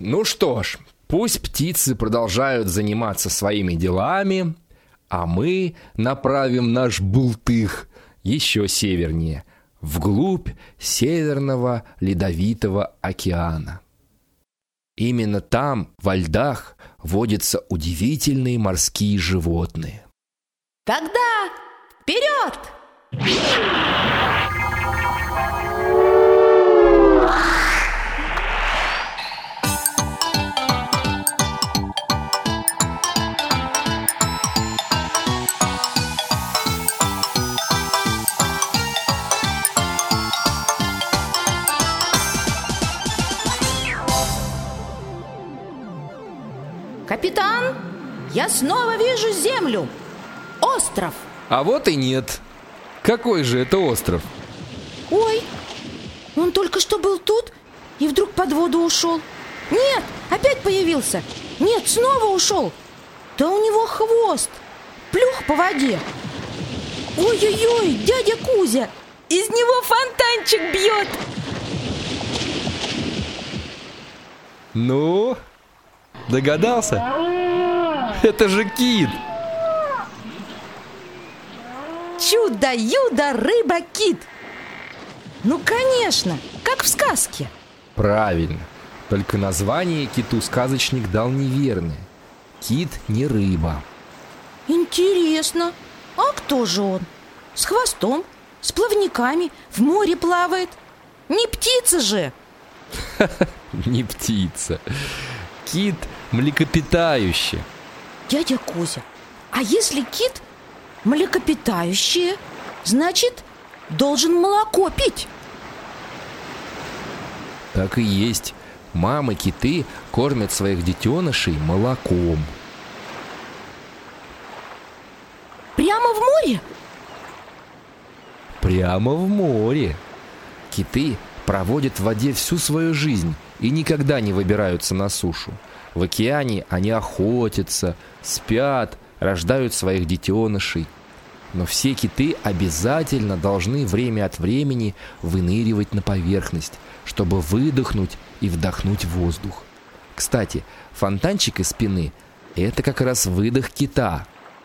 Ну что ж, пусть птицы продолжают заниматься своими делами, а мы направим наш бултых еще севернее, вглубь Северного Ледовитого океана. Именно там, во льдах, водятся удивительные морские животные. Тогда вперед! Капитан, я снова вижу землю. Остров. А вот и нет. Какой же это остров? Ой, он только что был тут и вдруг под воду ушел. Нет, опять появился. Нет, снова ушел. Да у него хвост. Плюх по воде. Ой-ой-ой, дядя Кузя, из него фонтанчик бьет. Ну, догадался? Это же кит. Чудо-юдо, рыба-кит. Ну, конечно, как в сказке. Правильно. Только название киту сказочник дал неверное. Кит не рыба. Интересно, а кто же он? С хвостом, с плавниками, в море плавает. Не птица же. Не птица. Кит млекопитающий. Дядя Кузя, а если кит млекопитающее, значит, должен молоко пить. Так и есть. Мамы-киты кормят своих детенышей молоком. Прямо в море? Прямо в море. Киты проводят в воде всю свою жизнь и никогда не выбираются на сушу. В океане они охотятся, спят, рождают своих детенышей. Но все киты обязательно должны время от времени выныривать на поверхность, чтобы выдохнуть и вдохнуть воздух. Кстати, фонтанчик из спины – это как раз выдох кита.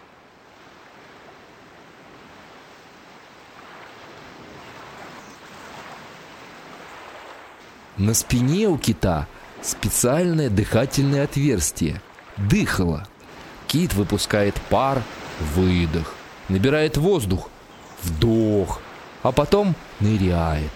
На спине у кита специальное дыхательное отверстие – дыхало. Кит выпускает пар – выдох, набирает воздух – вдох, а потом ныряет.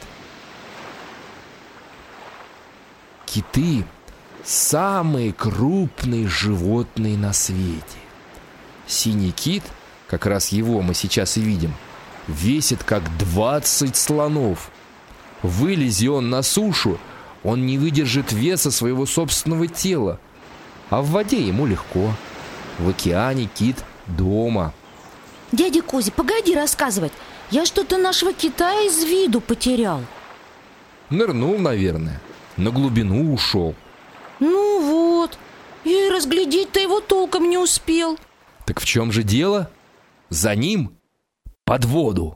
Киты – самые крупные животные на свете. Синий кит, как раз его мы сейчас и видим, весит как 20 слонов. Вылези он на сушу, он не выдержит веса своего собственного тела. А в воде ему легко. В океане кит дома. Дядя Кузя, погоди рассказывать. Я что-то нашего кита из виду потерял. Нырнул, наверное. На глубину ушел. Ну вот, я и разглядеть-то его толком не успел. Так в чем же дело? За ним под воду.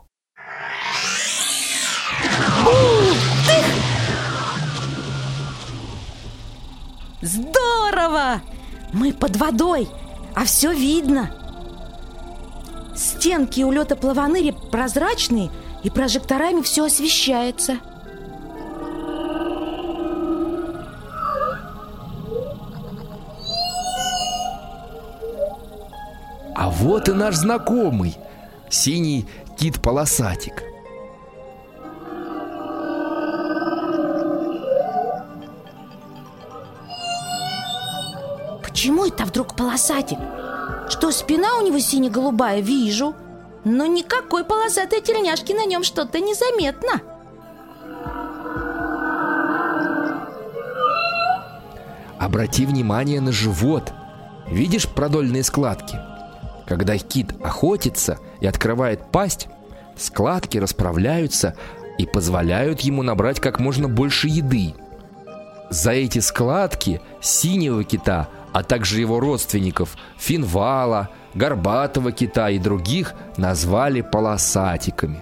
Здорово! Мы под водой, а все видно. Стенки у лёта-плаваныри прозрачные, и прожекторами все освещается. А вот и наш знакомый, синий кит-полосатик. Почему это вдруг полосатик? Что спина у него сине-голубая, вижу, но никакой полосатой тельняшки на нем что-то незаметно. Обрати внимание на живот. Видишь продольные складки? Когда кит охотится и открывает пасть, складки расправляются и позволяют ему набрать как можно больше еды. За эти складки синего кита, а также его родственников финвала, горбатого кита и других назвали полосатиками.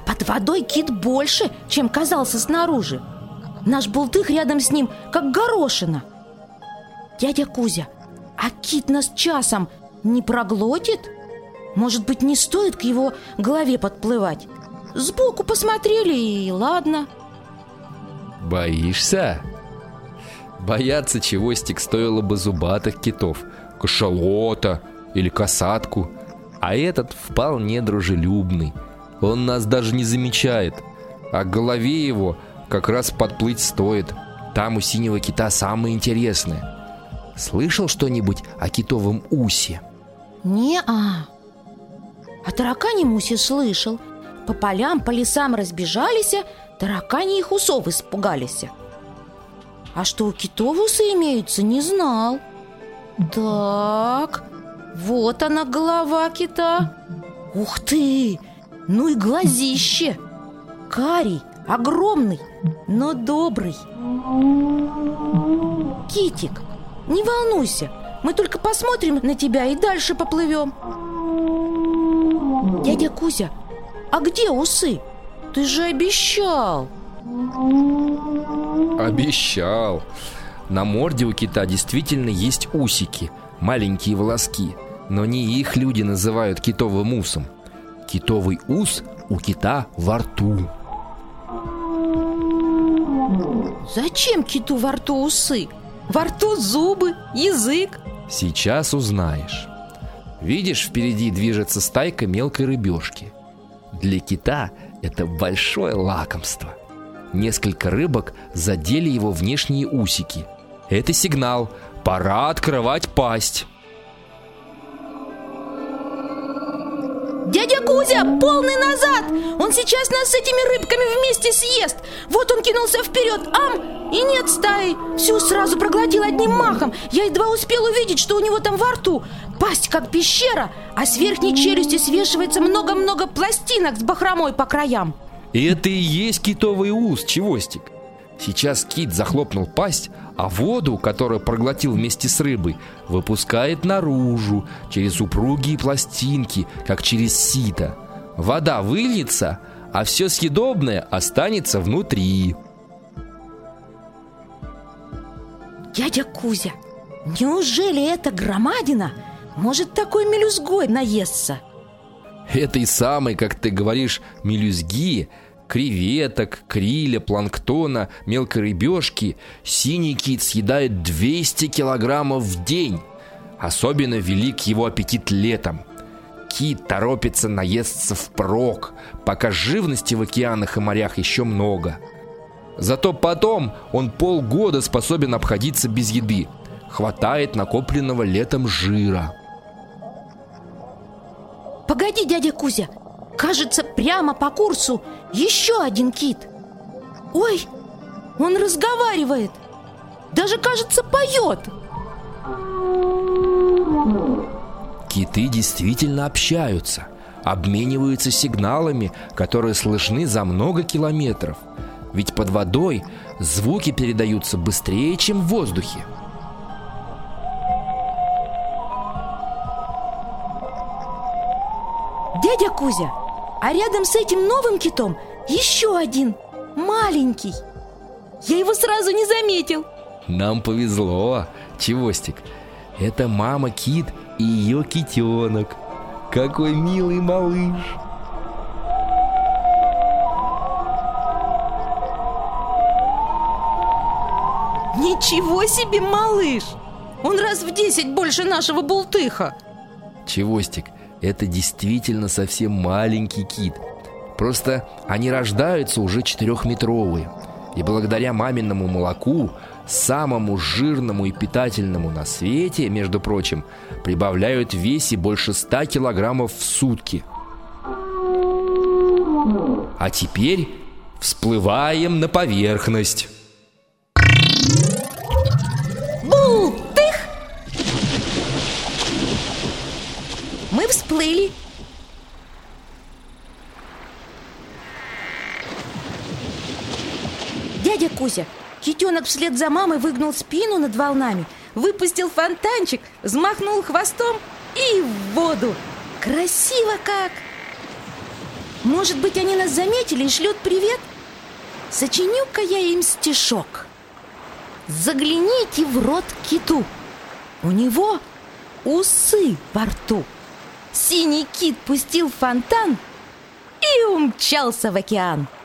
под водой кит больше, чем казался снаружи. Наш бултых рядом с ним, как горошина. Дядя Кузя, а кит нас часом не проглотит? Может быть, не стоит к его голове подплывать? Сбоку посмотрели, и ладно. Боишься? Бояться, Чевостик, стоило бы зубатых китов, кашалота или касатку. А этот вполне дружелюбный. Он нас даже не замечает. А к голове его как раз подплыть стоит. Там у синего кита самое интересное. Слышал что-нибудь о китовом усе? Не-а. О тараканьем усе слышал. По полям, по лесам разбежались, таракани их усов испугались. А что у китов усы имеются, не знал. Так, вот она, голова кита. Ух ты! Ну и глазище! Карий, огромный, но добрый. Китик, не волнуйся, мы только посмотрим на тебя и дальше поплывем. Дядя Кузя, а где усы? Ты же обещал. Обещал. На морде у кита действительно есть усики, маленькие волоски. Но не их люди называют китовым усом. Китовый ус у кита во рту. Зачем киту во рту усы? Во рту зубы, язык. Сейчас узнаешь. Видишь, впереди движется стайка мелкой рыбешки. Для кита это большое лакомство. Несколько рыбок задели его внешние усики. Это сигнал. Пора открывать пасть. Дядя Кузя, полный назад! Он сейчас нас с этими рыбками вместе съест. Вот он кинулся вперед, ам, и нет стаи. Всю сразу проглотил одним махом. Я едва успел увидеть, что у него там во рту. Пасть как пещера, а с верхней челюсти свешивается много-много пластинок с бахромой по краям. И это и есть китовый ус, Чевостик. Сейчас кит захлопнул пасть, а воду, которую проглотил вместе с рыбой, выпускает наружу, через упругие пластинки, как через сито. Вода выльется, а все съедобное останется внутри. Дядя Кузя, неужели эта громадина может такой мелюзгой наесться? Этой самой, как ты говоришь, мелюзги, креветок, криля, планктона, мелкой рыбешки синий кит съедает 200 килограммов в день. Особенно велик его аппетит летом. Кит торопится наесться впрок, пока живности в океанах и морях еще много. Зато потом он полгода способен обходиться без еды. Хватает накопленного летом жира. Погоди, дядя Кузя, кажется, прямо по курсу еще один кит. Ой, он разговаривает. Даже, кажется, поет. Киты действительно общаются, обмениваются сигналами, которые слышны за много километров. Ведь под водой звуки передаются быстрее, чем в воздухе. Дядя Кузя, а рядом с этим новым китом еще один, маленький. Я его сразу не заметил. Нам повезло, Чевостик. Это мама кит и ее китенок. Какой милый малыш. Ничего себе, малыш! Он раз в 10 больше нашего бултыха. Чевостик, это действительно совсем маленький кит. Просто они рождаются уже 4-метровые. И благодаря маминому молоку, самому жирному и питательному на свете, между прочим, прибавляют в весе больше 100 килограммов в сутки. А теперь всплываем на поверхность. Бултых! Мы всплыли. Дядя Кузя, китенок вслед за мамой выгнул спину над волнами, выпустил фонтанчик, взмахнул хвостом и в воду. Красиво как! Может быть, они нас заметили и шлют привет? Сочиню-ка я им стишок. Загляните в рот киту, у него усы во рту. Синий кит пустил фонтан и умчался в океан.